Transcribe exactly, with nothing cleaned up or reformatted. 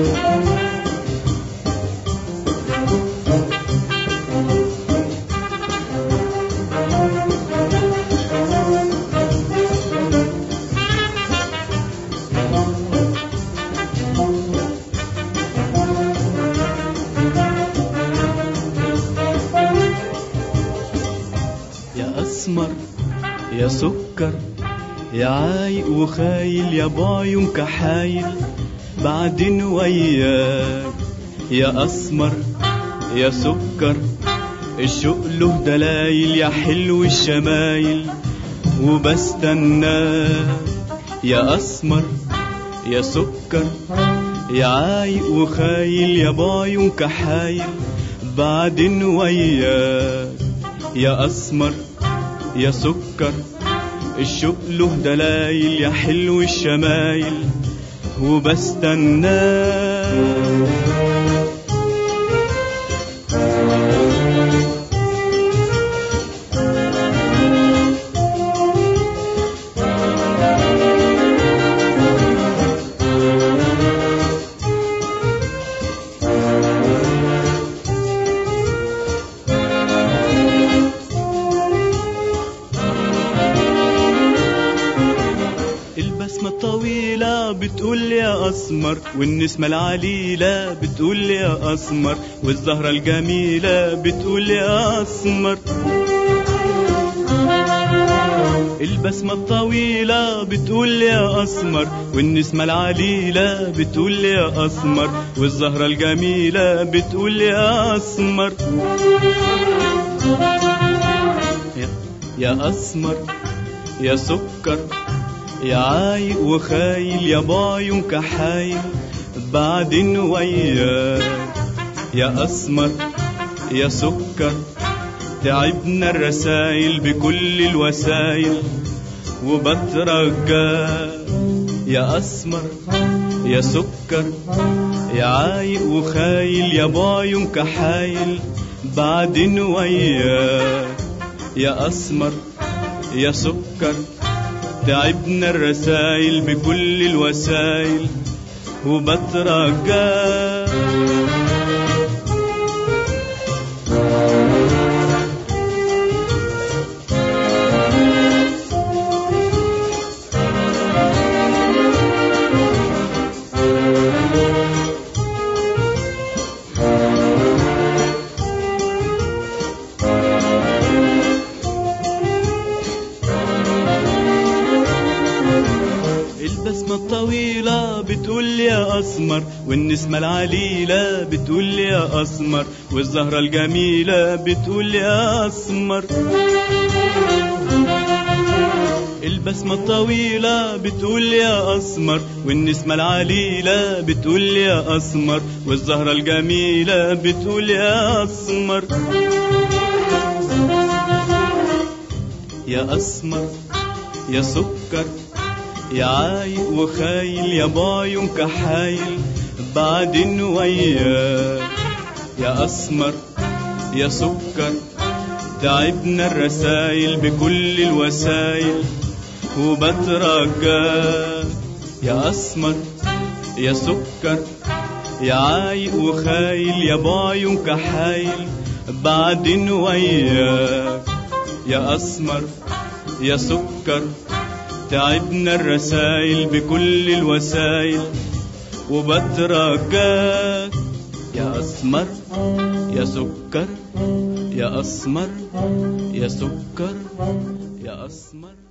أسمر يا سكر يا عايق وخايل يا بعيون كحايل بعدين وياك يا أسمر يا سكر الشوق له دلايل يا حلو الشمايل وبستناك يا أسمر يا سكر يا عايق وخايل يا بعيون كحايل بعدين وياك يا أسمر يا سكر الشوق له دلايل يا حلو الشمايل وبستناك البسمة الطويلة بتقول يا أسمر والنسمة العليلة بتقول يا أسمر والزهرة الجميلة بتقول يا أسمر. البسمة الطويلة بتقول يا أسمر والنسمة العليلة بتقول يا أسمر والزهرة الجميلة بتقول يا أسمر. يا أسمر يا سكر يا عايق وخايل يا بعيون كحايل بعدين وياك يا أسمر يا سكر تعبنا الرسايل بكل الوسايل وبترجاك يا أسمر يا سكر يا عايق وخايل يا بعيون كحايل بعدين وياك يا أسمر يا سكر تعبنا الرسايل بكل الوسايل وبترجاك. البسمة الطويلة بتقول يا أسمر والنسمة العليلة بتقول يا أسمر والزهرة الجميلة بتقول يا أسمر. البسمة الطويلة بتقول يا أسمر والنسمة العليلة بتقول يا أسمر والزهرة الجميلة بتقول يا أسمر. يا أسمر يا سكر يا عايق وخايل يا بعيون كحايل بعدين وياك يا أسمر يا سكر تعبنا الرسايل بكل الوسايل وبترجاك يا أسمر يا سكر يا عايق وخايل يا بعيون كحايل بعدين وياك يا أسمر يا سكر تعبنا الرسايل بكل الوسايل وبترجاك يا أسمر يا سكر يا أسمر يا سكر يا أسمر.